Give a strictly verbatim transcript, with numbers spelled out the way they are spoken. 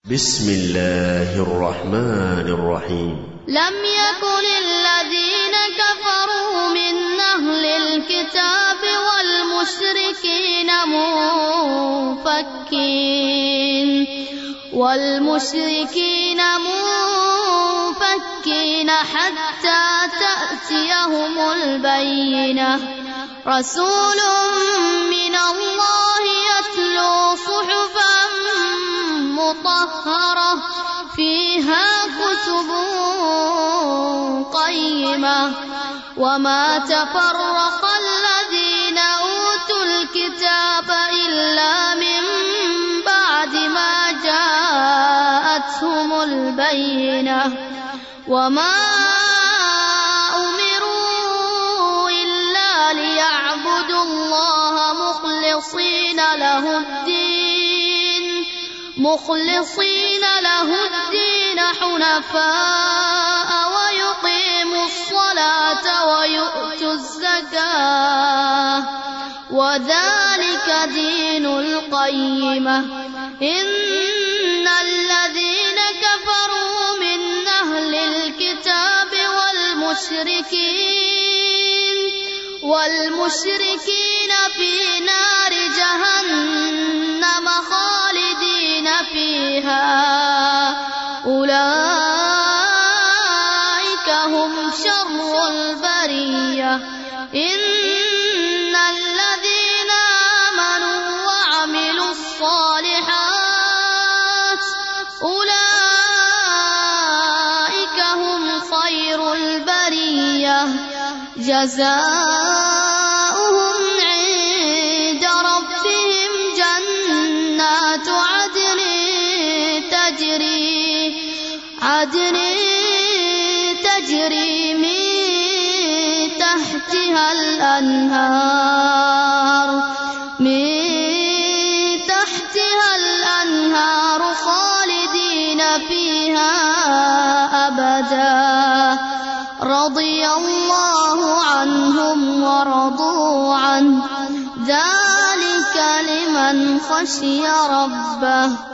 बिस्मिल्लाहिर्रहमानिर्रहीम। लम यकुन लल्लज़ीन कफ़रू मिन अहलिल किताब वल मुश्रिकीन मुफ़क्कीन वल मुश्रिकीन मुफ़क्कीन हत्ता तअतियहुमुल बय्यिनह रसूलुम मिनल्लाहि यत्लू सुहुफन मुतहहरह फीहा कुतुबुन क़य्यिमह वमा तफ़र्रक़ल लज़ीना ऊतुल किताब इल्ला मिन बअदि मा जाअतहुमुल बय्यिनह वमा उमिरू इल्ला लियअबुदुल्लाह मुख़लिसीना लहुद्दीन मुख़लिसीन लहुद्दीन हुनफ़ाअ वयुक़ीमुस्सलात वयु'तुज़्ज़कात वज़ालिक दीनुल क़य्यिमह। इन्नल्लज़ीन कफ़रू मिन अहलिल किताब वल मुश्रिकीन वल मुश्रिकीन फ़ी नारि जहन्नम ख़ालिदीन फ़ीहा उलाइक हुम शर्रुल बरिय्यह। इन्नल्लज़ीन आमनू वअमिलुस्सालिहात उलाइक हुम खैरुल बरिय्यह जज़ाउहुम इंद रब्बिहिम जन्नातु अदनिन तजरी अदनिन तजरी मिन तहतिहल अन्हार मिन तहतिहल अन्हार खालिदीन फीहा अबदा रज़ियल्लाहु अन्हुम व रदू अन्हु ज़ालिक लिमन खशिय रब्बह।